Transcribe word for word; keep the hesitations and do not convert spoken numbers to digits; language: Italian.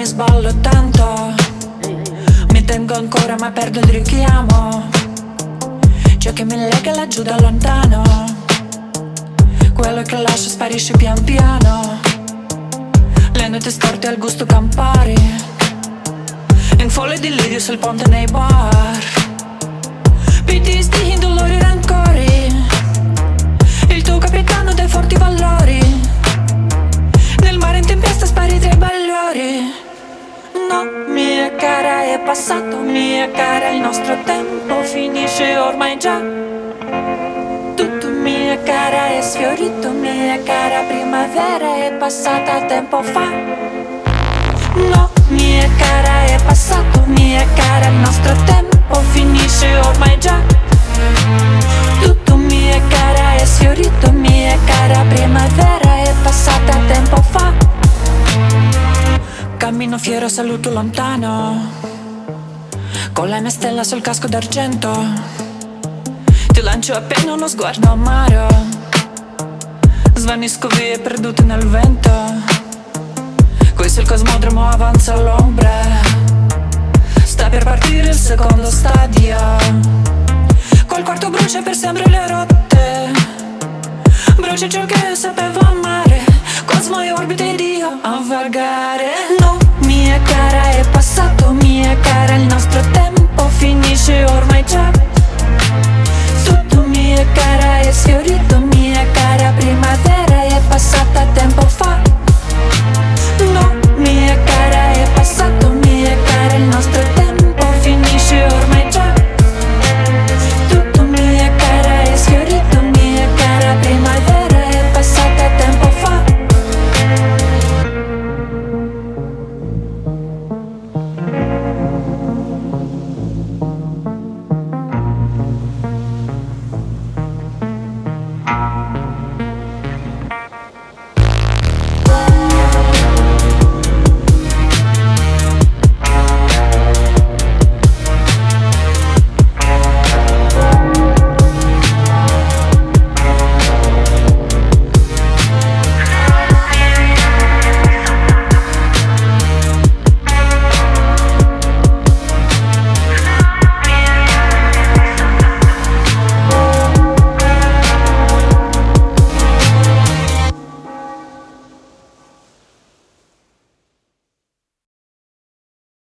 sballo tanto. Mi tengo ancora ma perdo il richiamo. Ciò che mi lega laggiù da lontano, quello che lascio sparisce pian piano. Le note storte al gusto Campari, in folle delirio sul ponte nei bar. P T S D, indolori, rancori, il tuo capitano dai forti valori. Nel mare in tempesta spari tra i bagliori. No, mia cara, è passato, mia cara, il nostro tempo finisce ormai già. Tutto, mia cara, è sfiorito, mia cara, primavera è passata tempo fa. No, mia cara, è passato, mia cara, il nostro tempo finisce ormai già. Tutto, mia cara, è sfiorito, mia cara, primavera è passata tempo fa. Cammino fiero, saluto lontano, con la mia stella sul casco d'argento. Ti lancio appena uno sguardo amaro, svanisco via perduto nel vento. Questo è il cosmodromo, avanza l'ombra, sta per partire il secondo stadio. Col quarto brucia per sempre le rotte, brucia ciò che sapevo amare, cosmo e orbite ed io a vagare. No, mia cara, è passato, mia cara, il nostro tempo finisce ormai già.